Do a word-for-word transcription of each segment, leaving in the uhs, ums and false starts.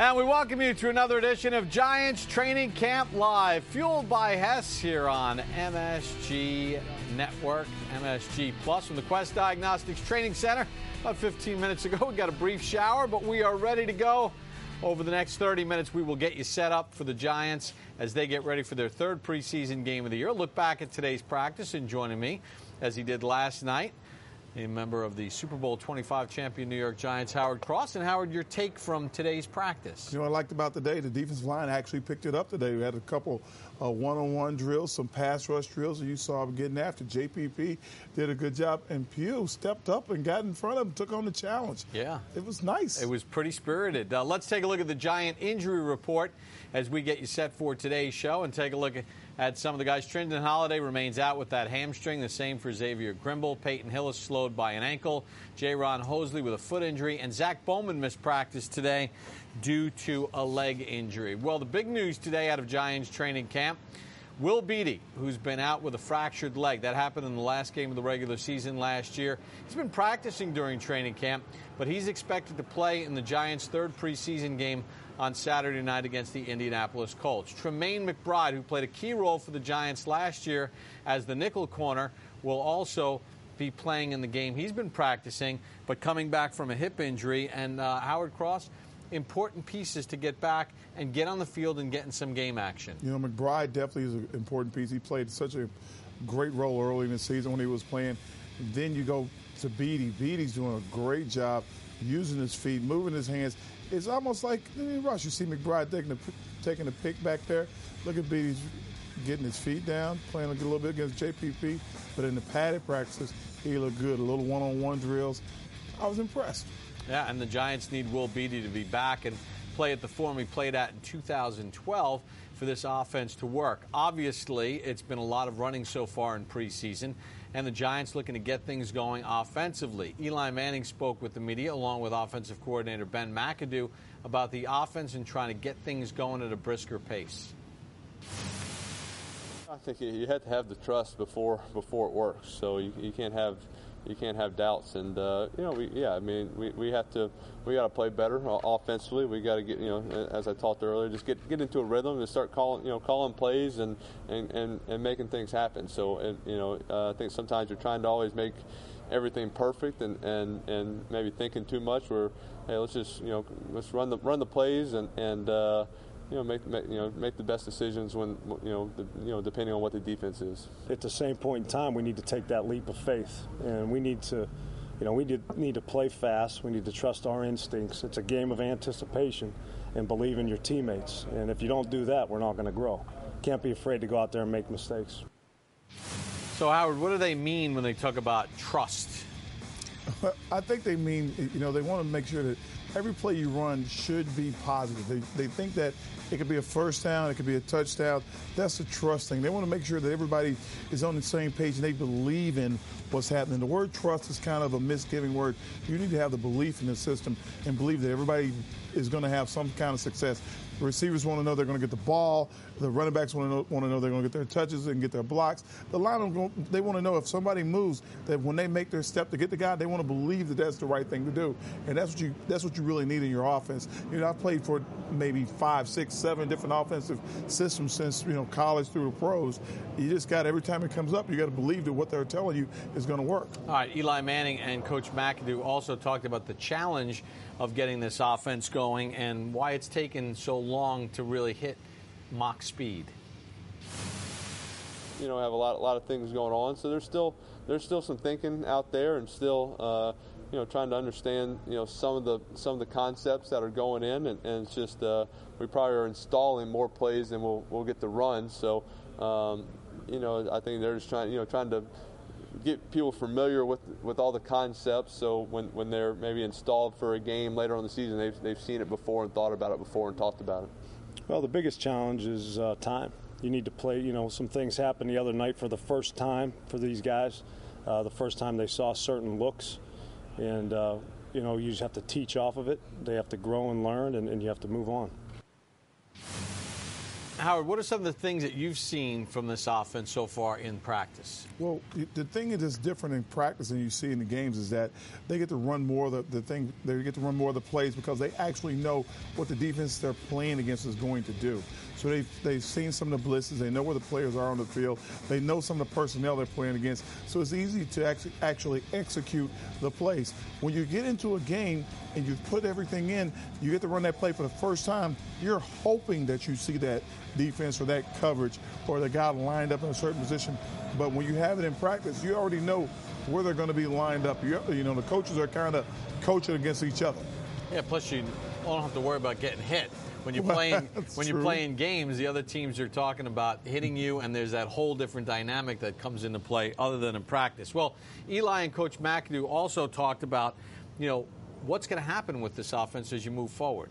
And we welcome you to another edition of Giants Training Camp Live, fueled by Hess here on M S G Network, M S G Plus from the Quest Diagnostics Training Center. About fifteen minutes ago, we got a brief shower, but we are ready to go. Over the next thirty minutes, we will get you set up for the Giants as they get ready for their third preseason game of the year. Look back at today's practice, and joining me, as he did last night, a member of the Super Bowl twenty-five champion New York Giants, Howard Cross. And Howard, your take from today's practice? You know what I liked about today? The defensive line actually picked it up today. We had a couple uh, one-on-one drills, some pass rush drills, and you saw them getting after. J P P did a good job, and Pugh stepped up and got in front of him, took on the challenge. Yeah. It was nice. It was pretty spirited. Uh, let's take a look at the Giant injury report as we get you set for today's show and take a look at, at some of the guys. Trindon Holiday remains out with that hamstring. The same for Xavier Grimble. Peyton Hill is slowed by an ankle. Jaron Hosley with a foot injury. And Zach Bowman missed practice today due to a leg injury. Well, the big news today out of Giants training camp, Will Beatty, who's been out with a fractured leg. That happened in the last game of the regular season last year. He's been practicing during training camp, but he's expected to play in the Giants' third preseason game on Saturday night against the Indianapolis Colts. Tremaine McBride, who played a key role for the Giants last year as the nickel corner, will also be playing in the game. He's been practicing, but coming back from a hip injury. And uh, Howard Cross, important pieces to get back and get on the field and get in some game action. You know, McBride definitely is an important piece. He played such a great role early in the season when he was playing. Then you go to Beatty. Beatty's doing a great job using his feet, moving his hands. It's almost like in rush. You see McBride taking the, taking the pick back there. Look at Beatty's getting his feet down, playing a little bit against J P P. But in the padded practices, he looked good. A little one-on-one drills. I was impressed. Yeah, and the Giants need Will Beatty to be back and play at the form he played at in two thousand twelve for this offense to work. Obviously, it's been a lot of running so far in preseason, and the Giants looking to get things going offensively. Eli Manning spoke with the media along with offensive coordinator Ben McAdoo about the offense and trying to get things going at a brisker pace. I think you have to have the trust before before it works. So you, you can't have you can't have doubts. And uh, you know, we, yeah, I mean, we, we have to we got to play better offensively. We got to get, you know, as I talked earlier, just get get into a rhythm and start calling you know calling plays and and, and, and making things happen. So and, you know, uh, I think sometimes you're trying to always make everything perfect and, and, and maybe thinking too much. Where hey, let's just you know let's run the run the plays and and. Uh, You know, make, make you know make the best decisions when you know the, you know depending on what the defense is. At the same point in time, we need to take that leap of faith, and we need to, you know, we need, need to play fast. We need to trust our instincts. It's a game of anticipation, and believe in your teammates. And if you don't do that, we're not going to grow. Can't be afraid to go out there and make mistakes. So, Howard, what do they mean when they talk about trust? I think they mean, you know, they want to make sure that every play you run should be positive. They, they think that it could be a first down, it could be a touchdown. That's a trust thing. They want to make sure that everybody is on the same page and they believe in what's happening. The word trust is kind of a misgiving word. You need to have the belief in the system and believe that everybody is going to have some kind of success. The receivers want to know they're going to get the ball. The running backs want to know, want to know they're going to get their touches and get their blocks. The line, they want to know if somebody moves, that when they make their step to get the guy, they want to believe that that's the right thing to do. And that's what you that's what you really need in your offense. You know, I've played for maybe five, six, seven different offensive systems since, you know, college through the pros. You just got, every time it comes up, you got to believe that what they're telling you is going to work. All right, Eli Manning and Coach McAdoo also talked about the challenge of getting this offense going and why it's taken so long to really hit Mach speed. You know, have a lot, a lot of things going on, so there's still there's still some thinking out there, and still, uh, you know, trying to understand, you know, some of the some of the concepts that are going in, and, and it's just uh, we probably are installing more plays than we'll we'll get to run. So, um, you know, I think they're just trying, you know, trying to get people familiar with with all the concepts, so when, when they're maybe installed for a game later on in the season, they've they've seen it before and thought about it before and talked about it. Well, the biggest challenge is uh, time. You need to play, you know, some things happened the other night for the first time for these guys, uh, the first time they saw certain looks, and, uh, you know, you just have to teach off of it. They have to grow and learn, and, and you have to move on. Howard, what are some of the things that you've seen from this offense so far in practice? Well, the thing that is different in practice than you see in the games is that they get to run more of the, the thing. They get to run more of the plays because they actually know what the defense they're playing against is going to do. So they've, they've seen some of the blitzes. They know where the players are on the field. They know some of the personnel they're playing against. So it's easy to act- actually execute the plays. When you get into a game and you put everything in, you get to run that play for the first time, you're hoping that you see that defense or that coverage or the guy lined up in a certain position. But when you have it in practice, you already know where they're going to be lined up. You, you know, the coaches are kind of coaching against each other. Yeah, plus you don't have to worry about getting hit. When you're playing when you're true. playing games, the other teams are talking about hitting you, and there's that whole different dynamic that comes into play other than in practice. Well, Eli and Coach McAdoo also talked about, you know, what's going to happen with this offense as you move forward.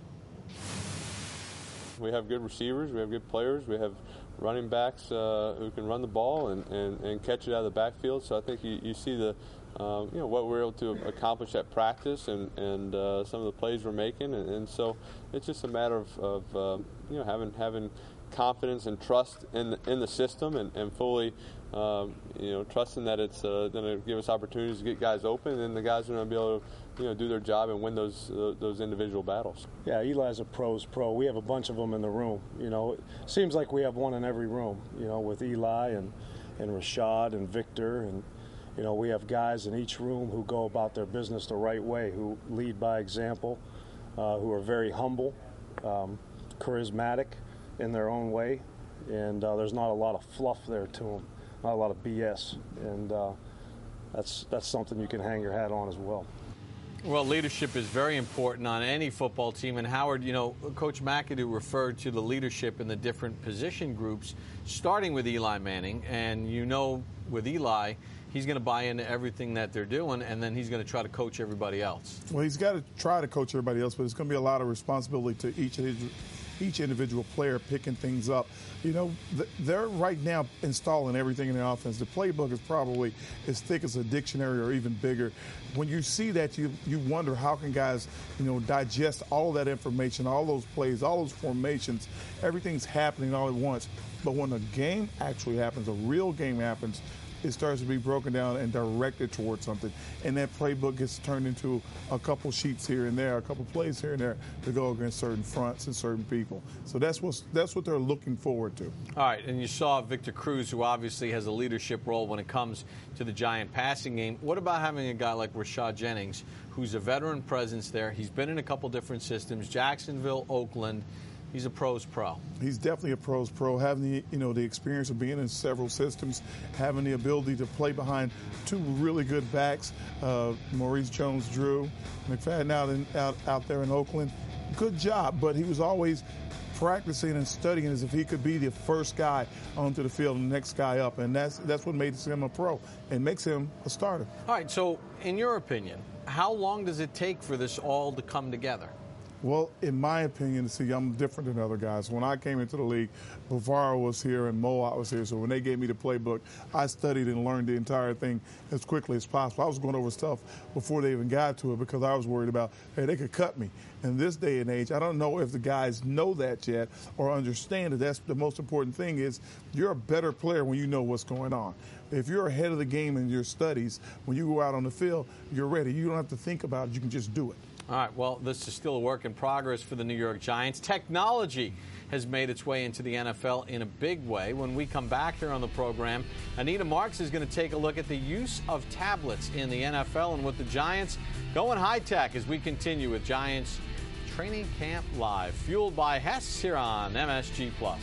We have good receivers. We have good players. We have running backs uh, who can run the ball and, and, and catch it out of the backfield. So I think you, you see the um, you know what we're able to accomplish at practice and and uh, some of the plays we're making, and, and so it's just a matter of, of uh, you know having having confidence and trust in the, in the system and, and fully um, you know trusting that it's uh, going to give us opportunities to get guys open, and the guys are going to be able to you know do their job and win those uh, those individual battles. Yeah, Eli's a pro's pro. We have a bunch of them in the room. You know, it seems like we have one in every room. You know, with Eli and and Rashad and Victor, and you know we have guys in each room who go about their business the right way, who lead by example, uh, who are very humble, um, charismatic in their own way, and uh, there's not a lot of fluff there to them, not a lot of B S, and uh, that's that's something you can hang your hat on as well. Well, leadership is very important on any football team. And Howard, you know, Coach McAdoo referred to the leadership in the different position groups, starting with Eli Manning. And you know, with Eli, he's going to buy into everything that they're doing, and then he's going to try to coach everybody else. Well, he's got to try to coach everybody else, but it's going to be a lot of responsibility to each of his each individual player picking things up. You know, they're right now installing everything in the offense. The playbook is probably as thick as a dictionary or even bigger. When you see that, you you wonder how can guys, you know, digest all that information, all those plays, all those formations. Everything's happening all at once. But when a game actually happens, a real game happens, it starts to be broken down and directed towards something. And that playbook gets turned into a couple sheets here and there, a couple plays here and there to go against certain fronts and certain people. So that's what that's what they're looking forward to. All right, and you saw Victor Cruz, who obviously has a leadership role when it comes to the Giant passing game. What about having a guy like Rashad Jennings, who's a veteran presence there? He's been in a couple different systems, Jacksonville, Oakland. He's a pro's pro. He's definitely a pro's pro, having the you know the experience of being in several systems, having the ability to play behind two really good backs, uh, Maurice Jones-Drew, McFadden out in out out there in Oakland. Good job, but he was always practicing and studying as if he could be the first guy onto the field and the next guy up, and that's that's what makes him a pro and makes him a starter. All right, so in your opinion, how long does it take for this all to come together? Well, in my opinion, see, I'm different than other guys. When I came into the league, Bavaro was here and Moat was here. So when they gave me the playbook, I studied and learned the entire thing as quickly as possible. I was going over stuff before they even got to it because I was worried about, hey, they could cut me. In this day and age, I don't know if the guys know that yet or understand that that's the most important thing is you're a better player when you know what's going on. If you're ahead of the game in your studies, when you go out on the field, you're ready. You don't have to think about it. You can just do it. All right, well, this is still a work in progress for the New York Giants. Technology has made its way into the N F L in a big way. When we come back here on the program, Anita Marks is going to take a look at the use of tablets in the N F L and with the Giants going high-tech as we continue with Giants Training Camp Live, fueled by Hess here on M S G Plus.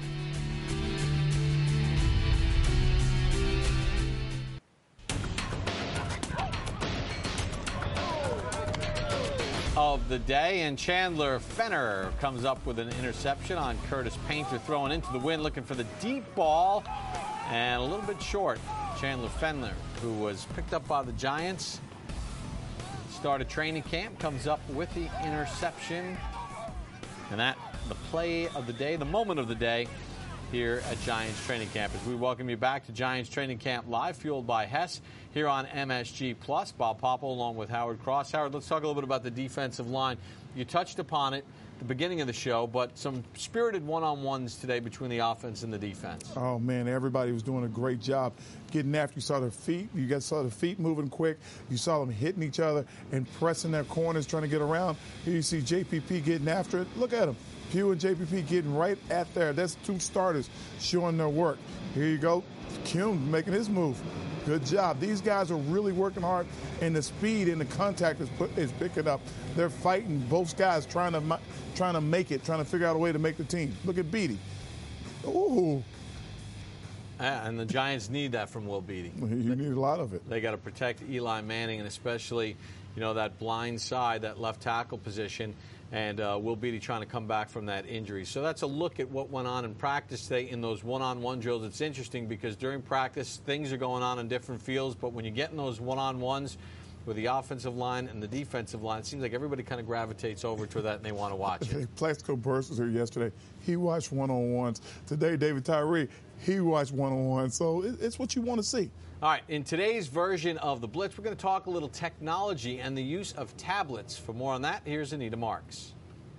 Of the day, and Chandler Fenner comes up with an interception on Curtis Painter, throwing into the wind, looking for the deep ball, and a little bit short. Chandler Fenner, who was picked up by the Giants, started training camp, comes up with the interception, and that the play of the day, the moment of the day here at Giants Training Camp. As we welcome you back to Giants Training Camp Live, fueled by Hess here on M S G Plus. Bob Popple along with Howard Cross. Howard, let's talk a little bit about the defensive line. You touched upon it at the beginning of the show, but some spirited one-on-ones today between the offense and the defense. Oh, man, everybody was doing a great job getting after. You saw their feet. You guys saw the feet moving quick. You saw them hitting each other and pressing their corners, trying to get around. Here you see J P P getting after it. Look at them. Pugh and J P P getting right at there. That's two starters showing their work. Here you go. Kuhn making his move. Good job. These guys are really working hard, and the speed and the contact is, put, is picking up. They're fighting, both guys trying to trying to make it, trying to figure out a way to make the team. Look at Beatty. Ooh. Yeah, and the Giants need that from Will Beatty. You need a lot of it. They got to protect Eli Manning, and especially, you know, that blind side, that left tackle position. And uh, Will Beatty trying to come back from that injury. So that's a look at what went on in practice today in those one-on-one drills. It's interesting because during practice, things are going on in different fields, but when you get in those one-on-ones with the offensive line and the defensive line, it seems like everybody kind of gravitates over to that and they want to watch it. Plaxico Burress was here yesterday. He watched one-on-ones. Today, David Tyree, he watched one-on-ones. So it's what you want to see. All right, in today's version of The Blitz, we're going to talk a little technology and the use of tablets. For more on that, here's Anita Marks.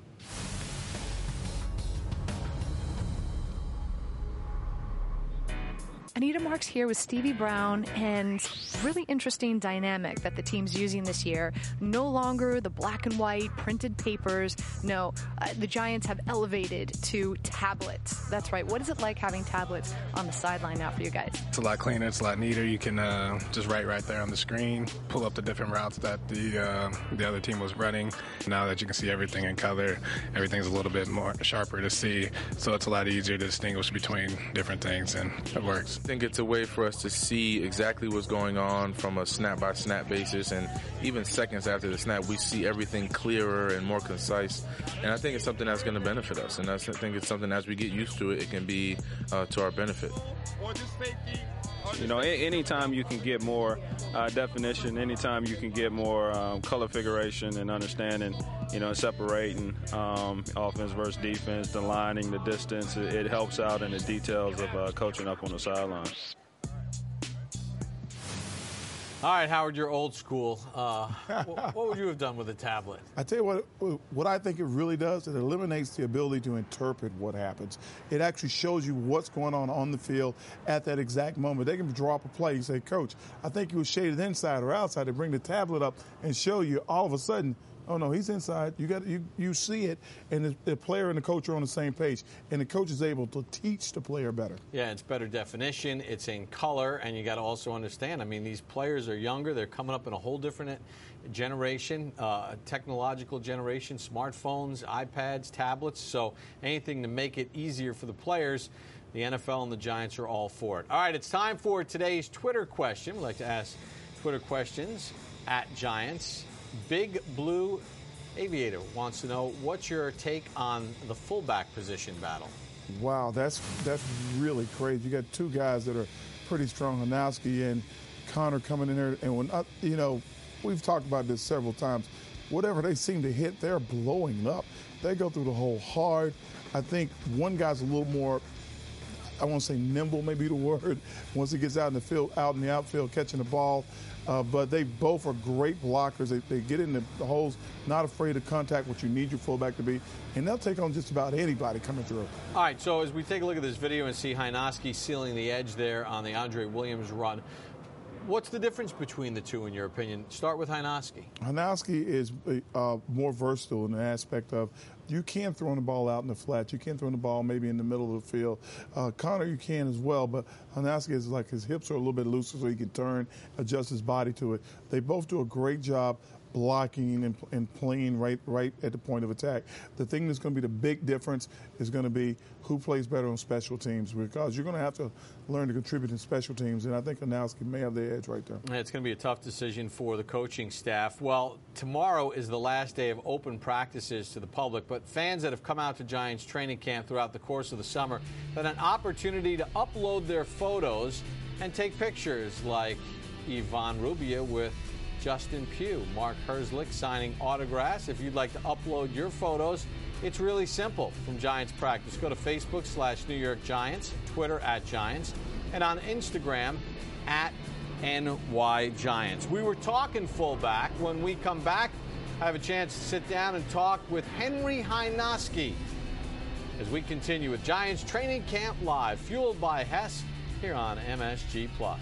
Anita Marks here with Stevie Brown, and really interesting dynamic that the team's using this year. No longer the black and white printed papers. No, uh, the Giants have elevated to tablets. That's right. What is it like having tablets on the sideline now for you guys? It's a lot cleaner. It's a lot neater. You can uh, just write right there on the screen, pull up the different routes that the uh, the other team was running. Now that you can see everything in color, everything's a little bit more sharper to see, so it's a lot easier to distinguish between different things, and it works. I think it's a way for us to see exactly what's going on from a snap-by-snap basis, and even seconds after the snap, we see everything clearer and more concise, and I think it's something that's going to benefit us, and that's, I think it's something as we get used to it, it can be uh, to our benefit. You know, anytime you can get more uh, definition, anytime you can get more um, color figuration and understanding, you know, separating um, offense versus defense, the lining, the distance, it, it helps out in the details of uh, coaching up on the sideline. All right, Howard, you're old school. Uh, what, what would you have done with a tablet? I tell you what, what I think it really does, it eliminates the ability to interpret what happens. It actually shows you what's going on on the field at that exact moment. They can draw up a play. You say, Coach, I think he was shaded inside or outside. They bring the tablet up and show you all of a sudden, oh, no, he's inside. You got you you see it, and the, the player and the coach are on the same page, and the coach is able to teach the player better. Yeah, it's better definition. It's in color, and you got to also understand, I mean, these players are younger. They're coming up in a whole different generation, uh, technological generation, smartphones, iPads, tablets. So anything to make it easier for the players, the N F L and the Giants are all for it. All right, it's time for today's Twitter question. We'd like to ask Twitter questions at Giants. Big Blue Aviator wants to know, what's your take on the fullback position battle? Wow, that's that's really crazy. You got two guys that are pretty strong, Hanowski and Connor coming in there. And when uh, you know, we've talked about this several times. Whatever they seem to hit, they're blowing up. They go through the hole hard. I think one guy's a little more, I won't say nimble, maybe the word, once he gets out in the field, out in the outfield, catching the ball. Uh, but they both are great blockers. They, they get in the, the holes, not afraid of contact, what you need your fullback to be, and they'll take on just about anybody coming through. All right, so as we take a look at this video and see Hynoski sealing the edge there on the Andre Williams run, what's the difference between the two, in your opinion? Start with Hynoski. Hynoski is uh, more versatile in the aspect of you can throw the ball out in the flat. You can throw the ball maybe in the middle of the field. Uh, Connor, you can as well, but Hynoski is like his hips are a little bit looser so he can turn, adjust his body to it. They both do a great job blocking and, and playing right right at the point of attack. The thing that's going to be the big difference is going to be who plays better on special teams, because you're going to have to learn to contribute in special teams, and I think Hanowski may have the edge right there. It's going to be a tough decision for the coaching staff. Well, tomorrow is the last day of open practices to the public, but fans that have come out to Giants training camp throughout the course of the summer had an opportunity to upload their photos and take pictures, like Yvonne Rubio with Justin Pugh, Mark Herzlich signing autographs. If you'd like to upload your photos, it's really simple from Giants practice. Go to Facebook slash New York Giants, Twitter at Giants, and on Instagram at N Y Giants. We were talking fullback. When we come back, I have a chance to sit down and talk with Henry Hynoski as we continue with Giants Training Camp Live, fueled by Hess, here on M S G Plus.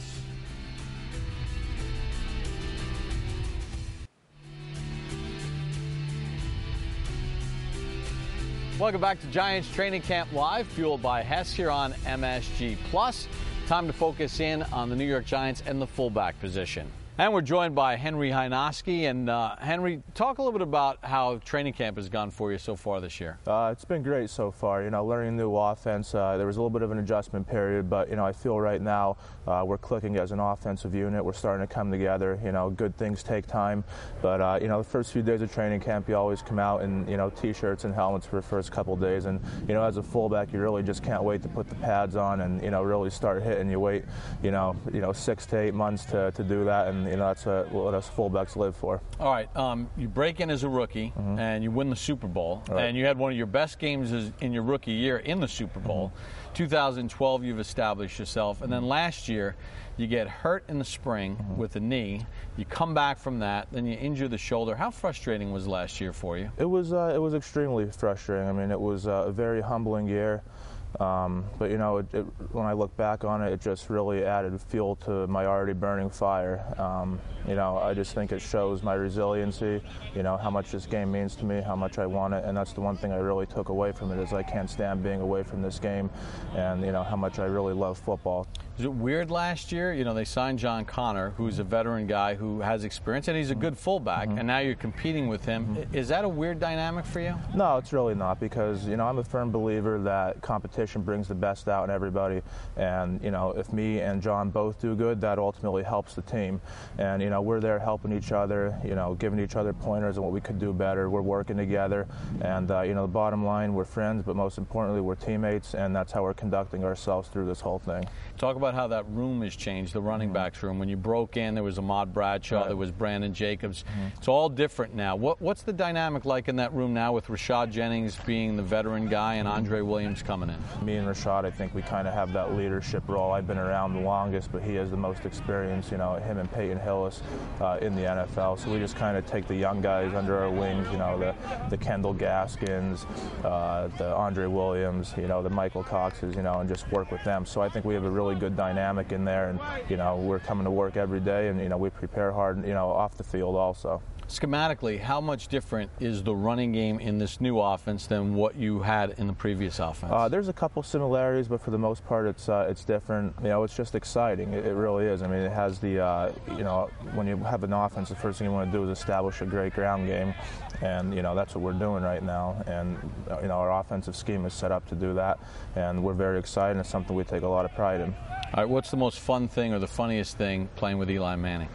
Welcome back to Giants Training Camp Live, fueled by Hess here on M S G Plus. Time to focus in on the New York Giants and the fullback position. And we're joined by Henry Hynoski. And uh, Henry, talk a little bit about how training camp has gone for you so far this year. Uh, it's been great so far. You know, learning a new offense. Uh, there was a little bit of an adjustment period, but you know, I feel right now uh, we're clicking as an offensive unit. We're starting to come together. You know, good things take time, but uh, you know, the first few days of training camp, you always come out in you know t-shirts and helmets for the first couple of days, and you know, as a fullback, you really just can't wait to put the pads on and you know really start hitting. You wait, you know, you know, six to eight months to, to do that, and you know that's a what us fullbacks live for. All right, um, you break in as a rookie, mm-hmm. and you win the Super Bowl, right. and you had one of your best games in your rookie year in the Super Bowl. Mm-hmm. twenty twelve, you've established yourself, and then last year, you get hurt in the spring mm-hmm. with a knee. You come back from that, then you injure the shoulder. How frustrating was last year for you? It was. Uh, it was extremely frustrating. I mean, it was uh, a very humbling year. Um, but, you know, it, it, when I look back on it, it just really added fuel to my already burning fire. Um, you know, I just think it shows my resiliency, you know, how much this game means to me, how much I want it, and that's the one thing I really took away from it is I can't stand being away from this game and, you know, how much I really love football. Is it weird last year? You know, they signed John Connor, who's a veteran guy who has experience, and he's a good fullback, mm-hmm. and now you're competing with him. Mm-hmm. Is that a weird dynamic for you? No, it's really not, because, you know, I'm a firm believer that competition brings the best out in everybody, and, you know, if me and John both do good, that ultimately helps the team. And, you know, we're there helping each other, you know, giving each other pointers on what we could do better. We're working together, and, uh, you know, the bottom line, we're friends, but most importantly, we're teammates, and that's how we're conducting ourselves through this whole thing. Talk about how that room has changed, the running backs room. When you broke in, there was Ahmad Bradshaw, right. there was Brandon Jacobs. Mm-hmm. It's all different now. What, what's the dynamic like in that room now with Rashad Jennings being the veteran guy and Andre Williams coming in? Me and Rashad, I think we kind of have that leadership role. I've been around the longest, but he has the most experience, you know, him and Peyton Hillis uh, in the N F L. So we just kind of take the young guys under our wings, you know, the, the Kendall Gaskins, uh, the Andre Williams, you know, the Michael Coxes, you know, and just work with them. So I think we have a really good dynamic in there, and you know we're coming to work every day, and you know we prepare hard, you know, off the field also. Schematically, how much different is the running game in this new offense than what you had in the previous offense? Uh, there's a couple similarities, but for the most part, it's uh, it's different. You know, it's just exciting. It, it really is. I mean, it has the uh, you know when you have an offense, the first thing you want to do is establish a great ground game, and you know that's what we're doing right now. And you know our offensive scheme is set up to do that, and we're very excited. It's something we take a lot of pride in. All right, what's the most fun thing or the funniest thing playing with Eli Manning?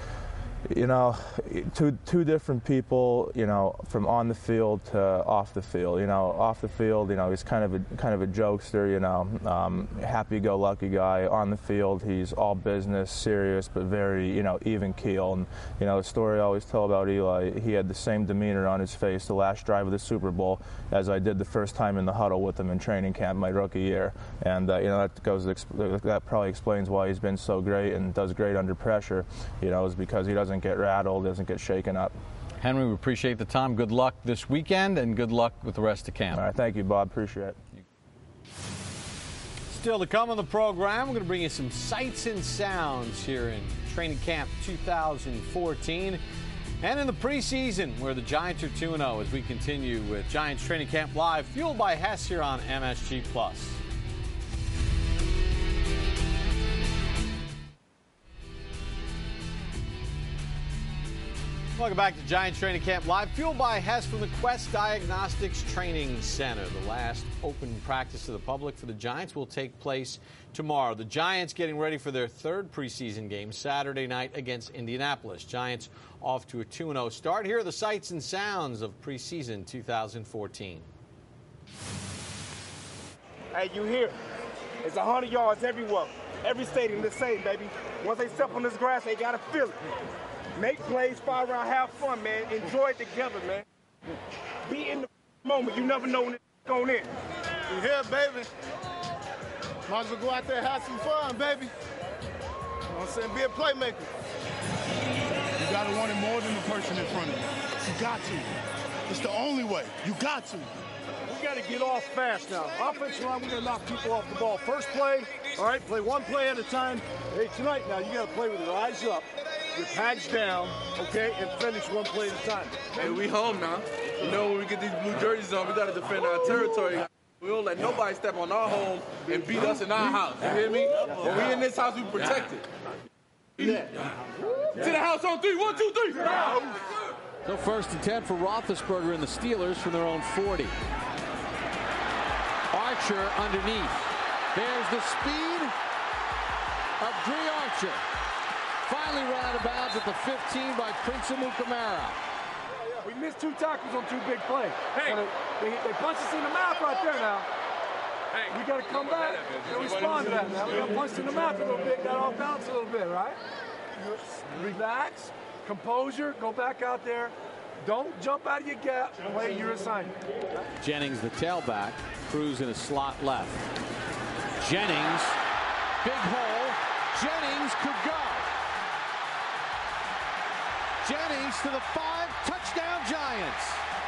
You know, two two different people. You know, from on the field to off the field. You know, off the field, you know, he's kind of a kind of a jokester. You know, um, happy-go-lucky guy. On the field, he's all business, serious, but very you know even keel. And you know, the story I always tell about Eli, he had the same demeanor on his face the last drive of the Super Bowl as I did the first time in the huddle with him in training camp my rookie year. And uh, you know, that goes that probably explains why he's been so great and does great under pressure. You know, is because he doesn't get rattled, doesn't get shaken up. Henry, we appreciate the time. Good luck this weekend, and good luck with the rest of camp. All right, thank you, Bob. Appreciate it. Still to come on the program, we're going to bring you some sights and sounds here in Training Camp two thousand fourteen and in the preseason where the Giants are two and oh as we continue with Giants Training Camp Live, fueled by Hess here on M S G Plus. Welcome back to Giants Training Camp Live, fueled by Hess from the Quest Diagnostics Training Center. The last open practice to the public for the Giants will take place tomorrow. The Giants getting ready for their third preseason game Saturday night against Indianapolis. Giants off to a two and oh start. Here are the sights and sounds of preseason two thousand fourteen. Hey, you here? It's one hundred yards everywhere. Every stadium the same, baby. Once they step on this grass, they got to feel it. Make plays, fire around, have fun, man. Enjoy it together, man. Be in the moment. You never know when it's going in. You here, baby. Might as well go out there and have some fun, baby. You know what I'm saying? Be a playmaker. You got to want it more than the person in front of you. You got to. It's the only way. You got to. We got to get off fast now. Offensive line, we're going to knock people off the ball. First play, all right, play one play at a time. Hey, tonight now, you got to play with your eyes up, your pads down, okay, and finish one play at a time. Hey, we home now. You know, when we get these blue jerseys on, we got to defend our territory. We don't let nobody step on our home and beat us in our house. You hear me? When we in this house, we protect it. Yeah. To the house on three. One, two, three. So first and ten for Roethlisberger and the Steelers from their own forty. Archer underneath. There's the speed of Dre Archer. Finally run out of bounds at the fifteen by Prince Amukamara. We missed two tackles on two big plays. Hey. They, they punched us in the mouth right there now. Hey. We got to come back and respond to that now. We got punched in the mouth a little bit, got off balance a little bit, right? Relax, composure, go back out there. Don't jump out of your gap, play your assignment. Jennings, the tailback, Cruz in a slot left. Jennings, big hole. Jennings could go. Jennings to the five, touchdown Giants.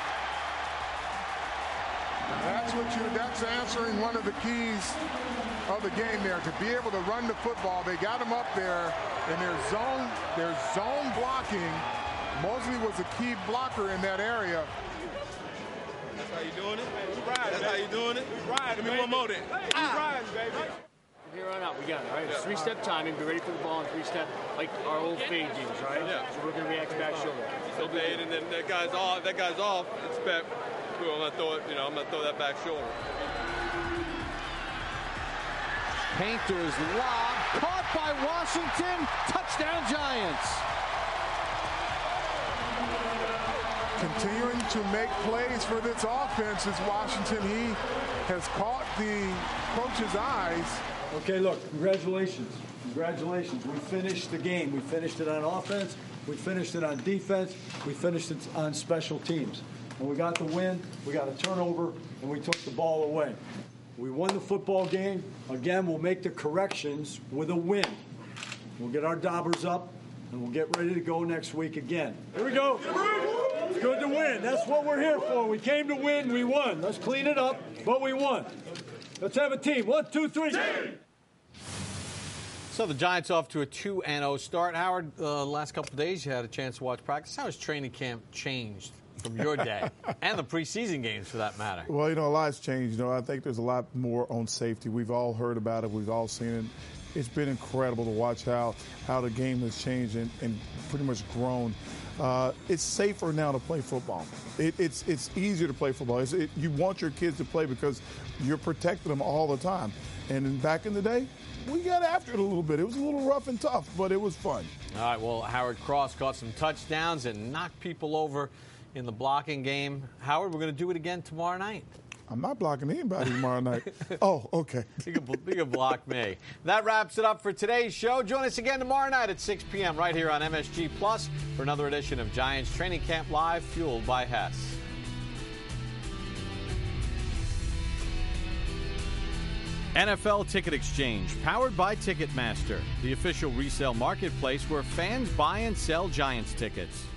That's what you. That's answering one of the keys of the game there, to be able to run the football. They got him up there in their zone, their zone blocking. Mosley was a key blocker in that area. That's how you doing it? That's how you doing it? Give me one more then. Ah. Baby. From here on out, we got it, right? It's three-step timing. Be ready for the ball in three-step, like our old fade games, right? Yeah. So we're going to react to back shoulder. So fade, and then that guy's off. That guy's off. Expect. I'm gonna throw it. You know, I'm gonna throw that back shoulder. Painter's lob, caught by Washington. Touchdown Giants. Continuing to make plays for this offense is Washington. He has caught the coach's eyes. Okay, look, congratulations. Congratulations. We finished the game. We finished it on offense. We finished it on defense. We finished it on special teams. And we got the win. We got a turnover, and we took the ball away. We won the football game. Again, we'll make the corrections with a win. We'll get our daubers up, and we'll get ready to go next week again. Here we go. It's good to win. That's what we're here for. We came to win. We won. Let's clean it up, but we won. Let's have a team. One, two, three. So the Giants off to a two and oh start. Howard, uh, the last couple of days you had a chance to watch practice. How has training camp changed from your day and the preseason games, for that matter? Well, you know, a lot's changed. You know, I think there's a lot more on safety. We've all heard about it. We've all seen it. It's been incredible to watch how, how the game has changed and, and pretty much grown. Uh, it's safer now to play football. It, it's it's easier to play football. It's, it, you want your kids to play because you're protecting them all the time. And then back in the day, we got after it a little bit. It was a little rough and tough, but it was fun. All right, well, Howard Cross caught some touchdowns and knocked people over in the blocking game. Howard, we're going to do it again tomorrow night. I'm not blocking anybody tomorrow night. Oh, okay. You can, you can block me. That wraps it up for today's show. Join us again tomorrow night at six p.m. right here on M S G Plus for another edition of Giants Training Camp Live, fueled by Hess. N F L Ticket Exchange, powered by Ticketmaster, the official resale marketplace where fans buy and sell Giants tickets.